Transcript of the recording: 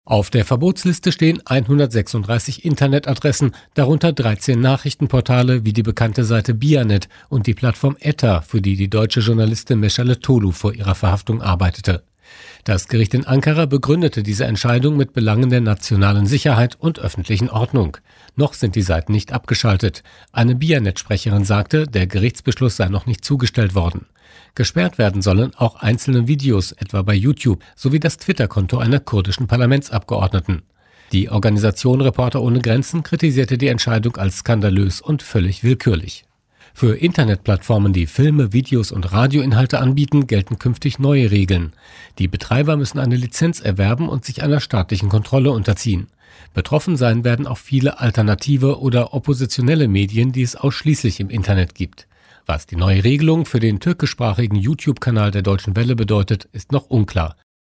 Auf der Verbotsliste stehen 136 Internetadressen, darunter 13 Nachrichtenportale wie die bekannte Seite Bianet und die Plattform ETA, für die die deutsche Journalistin Meschale Tolu vor ihrer Verhaftung arbeitete. Das Gericht in Ankara begründete diese Entscheidung mit Belangen der nationalen Sicherheit und öffentlichen Ordnung. Noch sind die Seiten nicht abgeschaltet. Eine Bianet-Sprecherin sagte, der Gerichtsbeschluss sei noch nicht zugestellt worden. Gesperrt werden sollen auch einzelne Videos, etwa bei YouTube, sowie das Twitter-Konto einer kurdischen Parlamentsabgeordneten. Die Organisation Reporter ohne Grenzen kritisierte die Entscheidung als skandalös und völlig willkürlich. Für Internetplattformen, die Filme, Videos und Radioinhalte anbieten, gelten künftig neue Regeln. Die Betreiber müssen eine Lizenz erwerben und sich einer staatlichen Kontrolle unterziehen. Betroffen sein werden auch viele alternative oder oppositionelle Medien, die es ausschließlich im Internet gibt. Was die neue Regelung für den türkischsprachigen YouTube-Kanal der Deutschen Welle bedeutet, ist noch unklar.